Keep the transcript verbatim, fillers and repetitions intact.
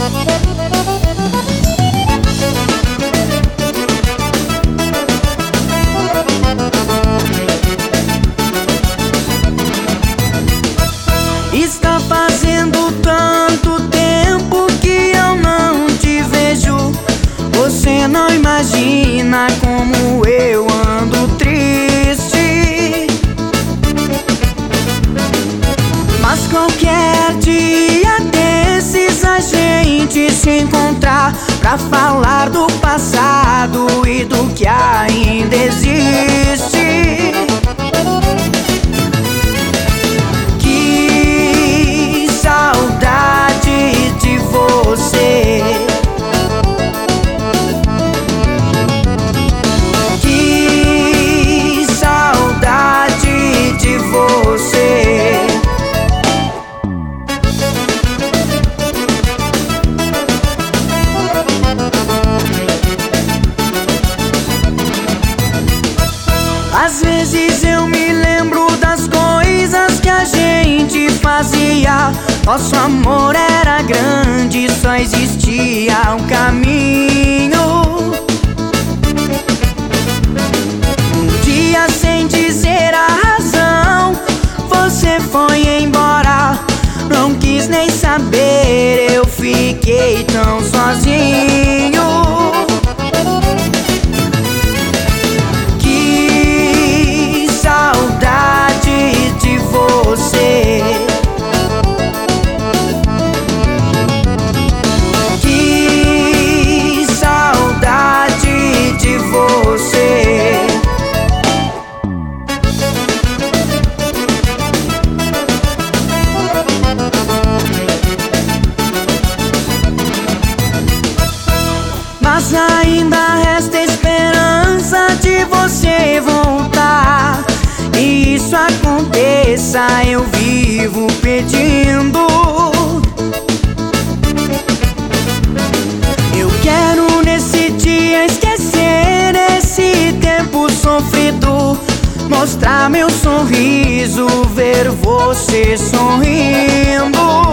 Está fazendo tanto tempo que eu não te vejo. Você não imagina como eu ando triste. Mas qualquer dia desses a gente se encontrar pra falar do passado e do que ainda existe. Que saudade de você. Que saudade de você. Às vezes eu me lembro das coisas que a gente fazia. Nosso amor era grande, só existia um caminho. Um dia, sem dizer a razão, você foi embora. Não quis nem saber, eu fiquei tão sozinho. Saudade de você. Que saudade de você. Mas ainda resta esperança de você voltar. E isso aconteça, eu vivo pedindo. Eu quero nesse dia esquecer esse tempo sofrido, mostrar meu sorriso, ver você sorrindo.